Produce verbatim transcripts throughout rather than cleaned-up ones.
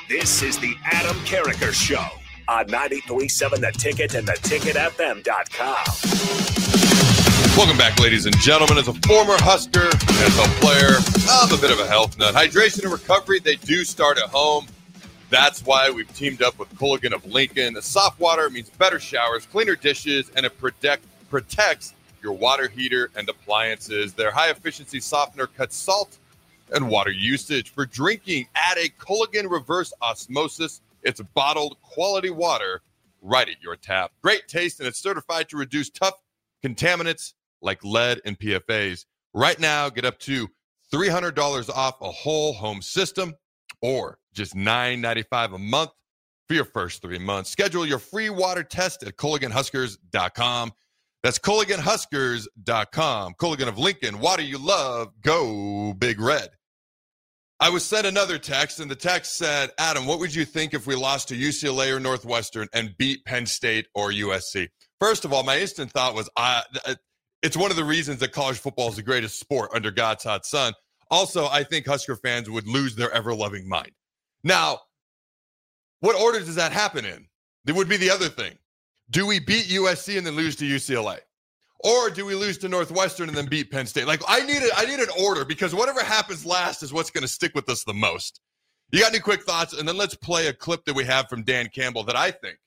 This is the Adam Carricker Show on ninety-three point seven The Ticket and the ticket f m dot com. Welcome back, ladies and gentlemen. As a former Husker, N F L player, I'm a bit of a health nut. Hydration and recovery, they do start at home. That's why we've teamed up with Culligan of Lincoln. The soft water means better showers, cleaner dishes, and it protect, protects your water heater and appliances. Their high-efficiency softener cuts salt and water usage. For drinking, add a Culligan reverse osmosis. It's bottled quality water right at your tap. Great taste, and it's certified to reduce tough contaminants like lead and P F As. Right now, get up to three hundred dollars off a whole home system or just nine ninety-five a month for your first three months. Schedule your free water test at Culligan Huskers dot com. That's Culligan Huskers dot com. Culligan of Lincoln, water you love, go Big Red. I was sent another text, and the text said, Adam, what would you think if we lost to U C L A or Northwestern and beat Penn State or U S C? First of all, my instant thought was, uh, it's one of the reasons that college football is the greatest sport under God's hot sun. Also, I think Husker fans would lose their ever-loving mind. Now, what order does that happen in? It would be the other thing. Do we beat U S C and then lose to U C L A? Or do we lose to Northwestern and then beat Penn State? Like, I need, a, I need an order because whatever happens last is what's going to stick with us the most. You got any quick thoughts? And then let's play a clip that we have from Dan Campbell that I think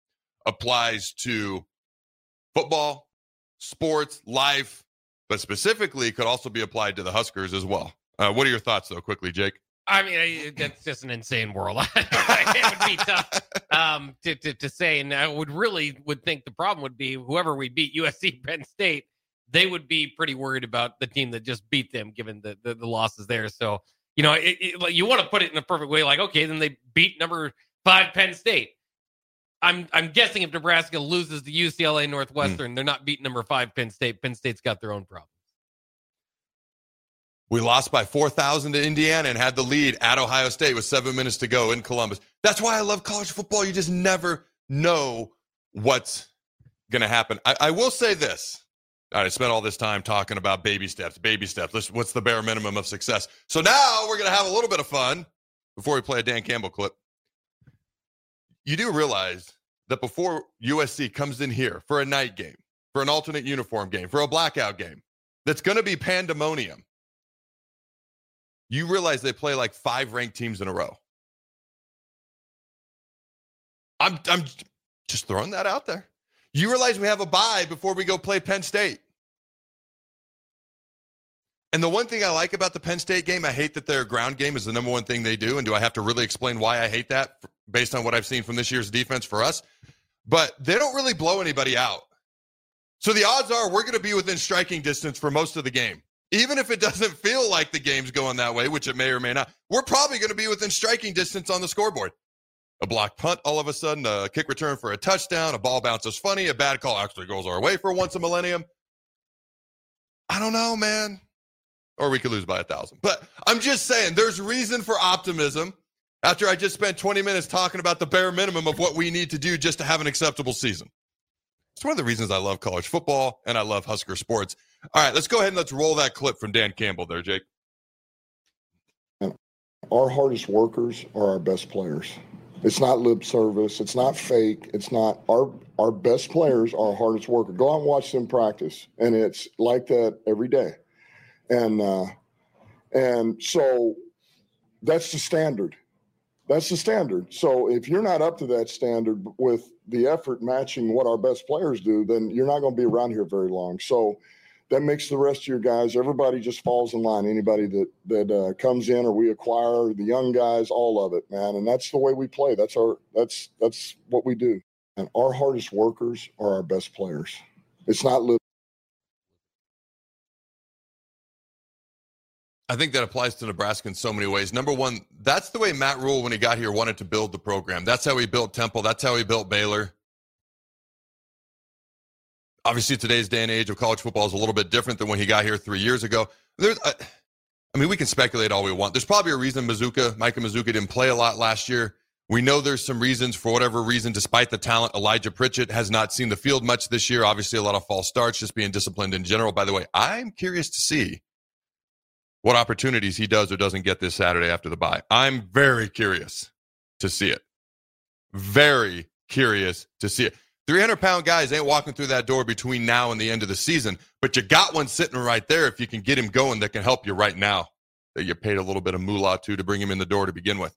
applies to football, sports, life, but specifically could also be applied to the Huskers as well. Uh, what are your thoughts, though, quickly, Jake? I mean, I, that's just an insane world. It would be tough um, to, to, to say, and I would really would think the problem would be whoever we beat, U S C, Penn State, they would be pretty worried about the team that just beat them, given the, the, the losses there. So, you know, it, it, like, you want to put it in a perfect way, like, okay, then they beat number five Penn State. I'm I'm guessing if Nebraska loses to U C L A Northwestern, mm. they're not beating number five Penn State. Penn State's got their own problems. We lost by four thousand to Indiana and had the lead at Ohio State with seven minutes to go in Columbus. That's why I love college football. You just never know what's going to happen. I, I will say this. All right, I spent all this time talking about baby steps, baby steps. Let's, what's the bare minimum of success? So now we're going to have a little bit of fun before we play a Dan Campbell clip. You do realize that before U S C comes in here for a night game, for an alternate uniform game, for a blackout game, that's going to be pandemonium. You realize they play like five ranked teams in a row. I'm I'm just throwing that out there. You realize we have a bye before we go play Penn State. And the one thing I like about the Penn State game, I hate that their ground game is the number one thing they do. And do I have to really explain why I hate that based on what I've seen from this year's defense for us? But they don't really blow anybody out. So the odds are we're going to be within striking distance for most of the game. Even if it doesn't feel like the game's going that way, which it may or may not, we're probably going to be within striking distance on the scoreboard. A blocked punt all of a sudden, a kick return for a touchdown, a ball bounces funny, a bad call actually goes our way for once a millennium. I don't know, man. Or we could lose by a thousand. But I'm just saying, there's reason for optimism after I just spent twenty minutes talking about the bare minimum of what we need to do just to have an acceptable season. It's one of the reasons I love college football and I love Husker sports. All right, let's go ahead and let's roll that clip from Dan Campbell there, Jake. Our hardest workers are our best players. It's not lip service. It's not fake. It's not our our best players are our hardest workers. Go out and watch them practice, and it's like that every day. And uh, and so that's the standard. That's the standard. So if you're not up to that standard with the effort matching what our best players do, then you're not going to be around here very long. So that makes the rest of your guys, everybody just falls in line. Anybody that that uh, comes in or we acquire, the young guys, all of it, man. And that's the way we play. That's our that's that's what we do. And our hardest workers are our best players. It's not lip. I think that applies to Nebraska in so many ways. Number one, that's the way Matt Rule, when he got here, wanted to build the program. That's how he built Temple. That's how he built Baylor. Obviously, today's day and age of college football is a little bit different than when he got here three years ago. There's, uh, I mean, we can speculate all we want. There's probably a reason Mazuka, Micah Mazuka didn't play a lot last year. We know there's some reasons, for whatever reason, despite the talent. Elijah Pritchett has not seen the field much this year. Obviously, a lot of false starts, just being disciplined in general. By the way, I'm curious to see what opportunities he does or doesn't get this Saturday after the bye. I'm very curious to see it. Very curious to see it. three hundred pound guys ain't walking through that door between now and the end of the season, but you got one sitting right there if you can get him going that can help you right now, that you paid a little bit of moolah to to bring him in the door to begin with.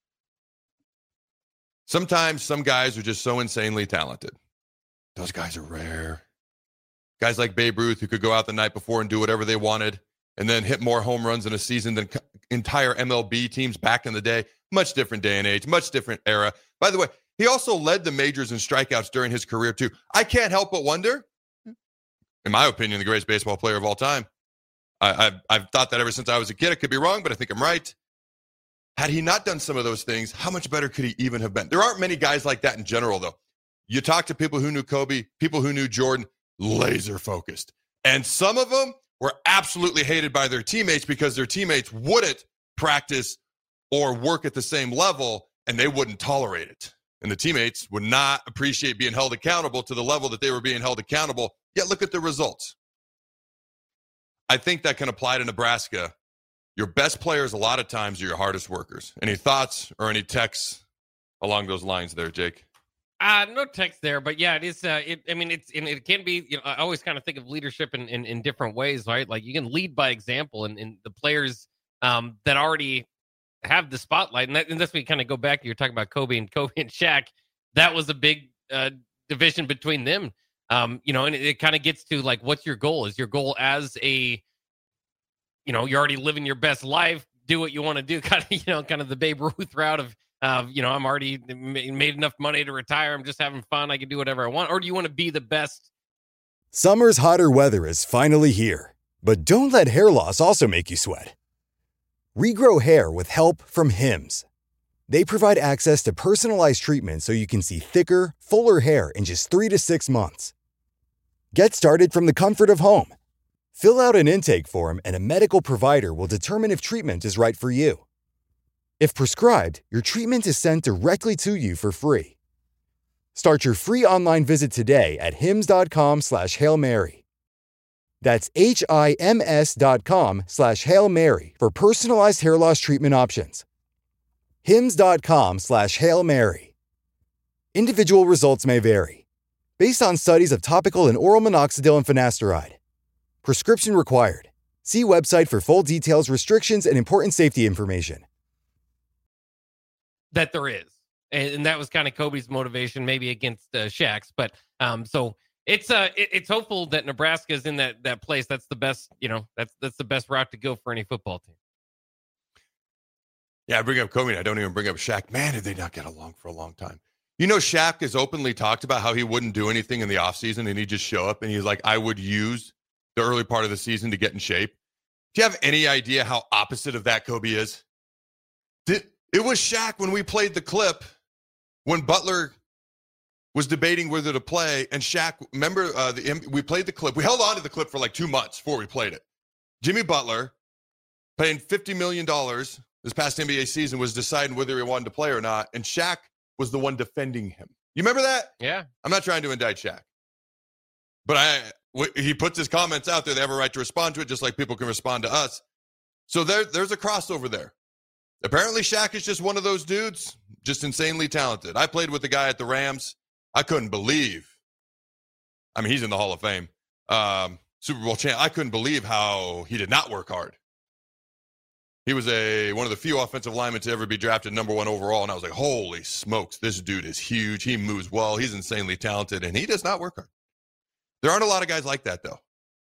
Sometimes some guys are just so insanely talented. Those guys are rare. Guys like Babe Ruth who could go out the night before and do whatever they wanted and then hit more home runs in a season than entire M L B teams back in the day. Much different day and age, much different era. By the way, he also led the majors in strikeouts during his career, too. I can't help but wonder, in my opinion, the greatest baseball player of all time. I, I've, I've thought that ever since I was a kid. I could be wrong, but I think I'm right. Had he not done some of those things, how much better could he even have been? There aren't many guys like that in general, though. You talk to people who knew Kobe, people who knew Jordan, laser focused. And some of them were absolutely hated by their teammates because their teammates wouldn't practice or work at the same level, and they wouldn't tolerate it. And the teammates would not appreciate being held accountable to the level that they were being held accountable. Yet look at the results. I think that can apply to Nebraska. Your best players a lot of times are your hardest workers. Any thoughts or any texts along those lines there, Jake? Uh, no text there, but yeah, it is. Uh, it, I mean, it's and it can be. You know, I always kind of think of leadership in, in, in different ways, right? Like you can lead by example, and, and the players um, that already have the spotlight, and, that, and that's when you kind of go back. You're talking about Kobe and Kobe and Shaq. That was a big uh, division between them. Um, you know, and it, it kind of gets to like, what's your goal? Is your goal as a, you know, you're already living your best life, do what you want to do, kind of, you know, kind of the Babe Ruth route of. Uh, you know, I'm already made enough money to retire. I'm just having fun. I can do whatever I want. Or do you want to be the best? Summer's hotter weather is finally here. But don't let hair loss also make you sweat. Regrow hair with help from Hims. They provide access to personalized treatment so you can see thicker, fuller hair in just three to six months. Get started from the comfort of home. Fill out an intake form and a medical provider will determine if treatment is right for you. If prescribed, your treatment is sent directly to you for free. Start your free online visit today at hims.com slash Hail Mary. That's H-I-M-S dot com slash Hail Mary for personalized hair loss treatment options. Hims.com slash Hail Mary. Individual results may vary. Based on studies of topical and oral minoxidil and finasteride. Prescription required. See website for full details, restrictions, and important safety information. That there is, and, and that was kind of Kobe's motivation, maybe against uh, Shaq's. But um, so it's uh, it, it's hopeful that Nebraska is in that that place. That's the best, you know, that's that's the best route to go for any football team. Yeah, I bring up Kobe. I don't even bring up Shaq. Man, did they not get along for a long time? You know, Shaq has openly talked about how he wouldn't do anything in the offseason and he'd just show up and he's like, I would use the early part of the season to get in shape. Do you have any idea how opposite of that Kobe is? Did It was Shaq when we played the clip when Butler was debating whether to play. And Shaq, remember, uh, the we played the clip. We held on to the clip for like two months before we played it. Jimmy Butler, paying fifty million dollars this past N B A season, was deciding whether he wanted to play or not. And Shaq was the one defending him. You remember that? Yeah. I'm not trying to indict Shaq. But I, w- he puts his comments out there. They have a right to respond to it, just like people can respond to us. So there, there's a crossover there. Apparently, Shaq is just one of those dudes, just insanely talented. I played with the guy at the Rams. I couldn't believe. I mean, he's in the Hall of Fame. Um, Super Bowl champ. I couldn't believe how he did not work hard. He was a one of the few offensive linemen to ever be drafted number one overall, and I was like, holy smokes, this dude is huge. He moves well. He's insanely talented, and he does not work hard. There aren't a lot of guys like that, though.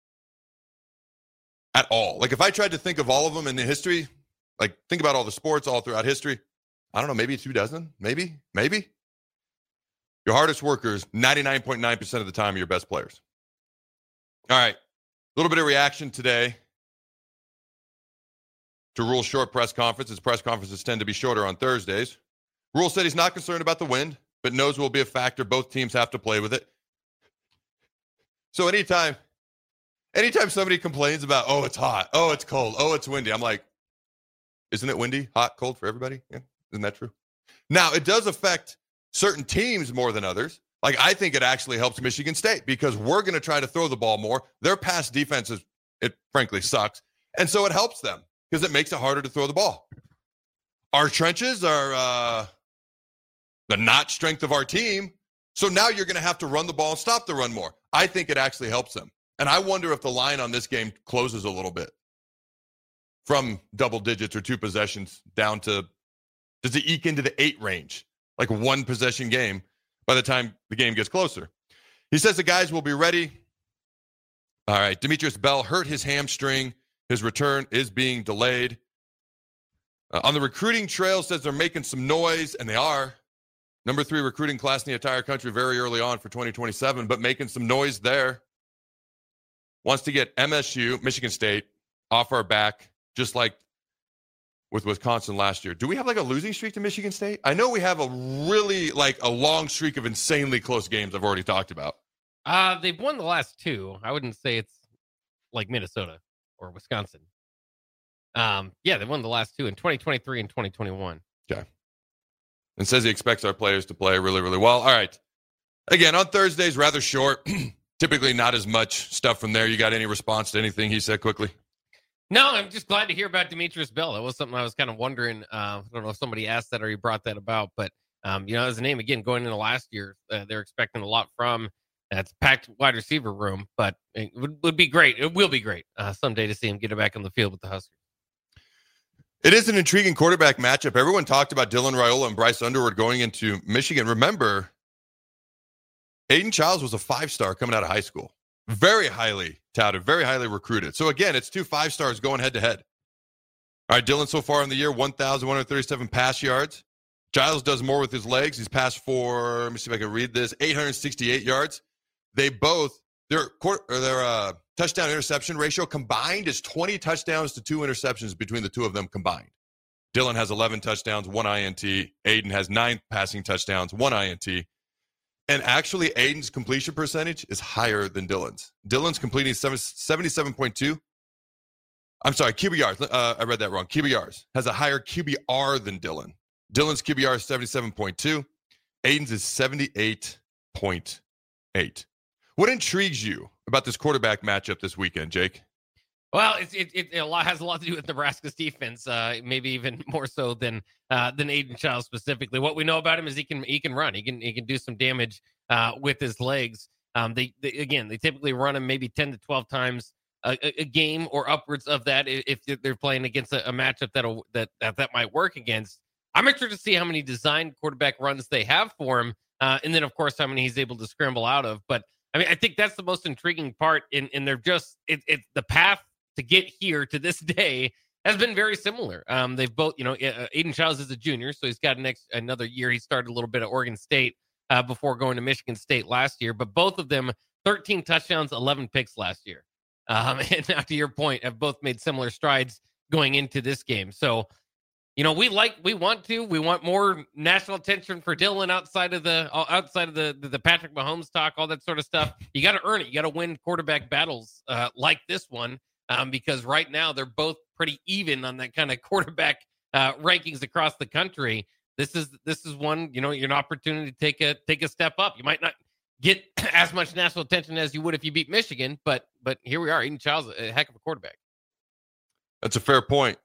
At all. Like, if I tried to think of all of them in the history, like, think about all the sports all throughout history. I don't know, maybe two dozen? Maybe? Maybe? Your hardest workers, ninety-nine point nine percent of the time, are your best players. All right. A little bit of reaction today to Rhule's short press conference. His press conferences tend to be shorter on Thursdays. Rhule said he's not concerned about the wind, but knows will be a factor. Both teams have to play with it. So anytime, anytime somebody complains about, oh, it's hot, oh, it's cold, oh, it's windy, I'm like, isn't it windy, hot, cold for everybody? Yeah, isn't that true? Now, it does affect certain teams more than others. Like, I think it actually helps Michigan State because we're going to try to throw the ball more. Their pass defense, is, it frankly sucks. And so it helps them because it makes it harder to throw the ball. Our trenches are uh, the not strength of our team. So now you're going to have to run the ball and stop the run more. I think it actually helps them. And I wonder if the line on this game closes a little bit from double digits or two possessions down to, does it eke into the eight range, like a one possession game by the time the game gets closer? He says the guys will be ready. All right, Demetrius Bell hurt his hamstring. His return is being delayed. Uh, on the recruiting trail, says they're making some noise, and they are. Number three recruiting class in the entire country very early on for twenty twenty-seven, but making some noise there. Wants to get M S U, Michigan State, off our back, just like with Wisconsin last year. Do we have like a losing streak to Michigan State? I know we have a really, like a long streak of insanely close games I've already talked about. Uh, they've won the last two. I wouldn't say it's like Minnesota or Wisconsin. Um, yeah, they won the last two in twenty twenty-three and twenty twenty-one. Okay. And says he expects our players to play really, really well. All right. Again, on Thursdays, rather short. Typically not as much stuff from there. You got any response to anything he said quickly? No, I'm just glad to hear about Demetrius Bell. That was something I was kind of wondering. Uh, I don't know if somebody asked that or he brought that about, but um, you know, as a name, again, going into last year, uh, they're expecting a lot from. That's uh, packed wide receiver room, but it would, would be great. It will be great uh, someday to see him get it back on the field with the Huskers. It is an intriguing quarterback matchup. Everyone talked about Dylan Raiola and Bryce Underwood going into Michigan. Remember, Aiden Childs was a five-star coming out of high school. Very highly touted, very highly recruited. So, again, it's two five-stars going head-to-head. All right, Dylan so far in the year, one thousand one hundred thirty-seven pass yards. Giles does more with his legs. He's passed for, let me see if I can read this, eight hundred sixty-eight yards. They both, their, or their uh, touchdown interception ratio combined is twenty touchdowns to two interceptions between the two of them combined. Dylan has eleven touchdowns, one I N T. Aiden has nine passing touchdowns, one I N T. And actually, Aiden's completion percentage is higher than Dylan's. Dylan's completing seventy-seven point two. I'm sorry, Q B Rs. Uh, I read that wrong. Q B Rs has a higher Q B R than Dylan. Dylan's Q B R is seventy-seven point two. Aiden's is seventy-eight point eight. What intrigues you about this quarterback matchup this weekend, Jake? Well, it, it, it, a lot, has a lot to do with Nebraska's defense, uh, maybe even more so than uh, than Aiden Childs specifically. What we know about him is he can he can run. He can he can do some damage uh, with his legs. Um, they, they again, they typically run him maybe ten to twelve times a, a game or upwards of that if they're playing against a, a matchup that'll, that that that might work against. I'm interested to see how many designed quarterback runs they have for him, uh, and then of course how many he's able to scramble out of. But I mean, I think that's the most intriguing part. In in they're just it, it's the path to get here to this day has been very similar. Um, they've both, you know, uh, Aiden Childs is a junior, so he's got an ex- another year. He started a little bit at Oregon State uh, before going to Michigan State last year, but both of them, thirteen touchdowns, eleven picks last year. Um, and now to your point, have both made similar strides going into this game. So, you know, we like, we want to, we want more national attention for Dylan outside of the, outside of the, the, the Patrick Mahomes talk, all that sort of stuff. You got to earn it. You got to win quarterback battles uh, like this one. Um, because right now they're both pretty even on that kind of quarterback uh, rankings across the country. This is this is one, you know, you're an opportunity to take a take a step up. You might not get as much national attention as you would if you beat Michigan, but but here we are. Aiden Childs, a heck of a quarterback. That's a fair point.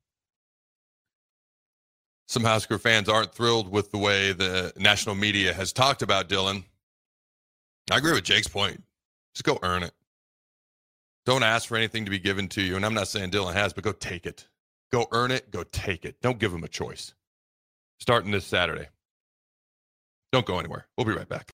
Some Husker fans aren't thrilled with the way the national media has talked about Dylan. I agree with Jake's point. Just go earn it. Don't ask for anything to be given to you. And I'm not saying Dylan has, but go take it. Go earn it. Go take it. Don't give him a choice. Starting this Saturday. Don't go anywhere. We'll be right back.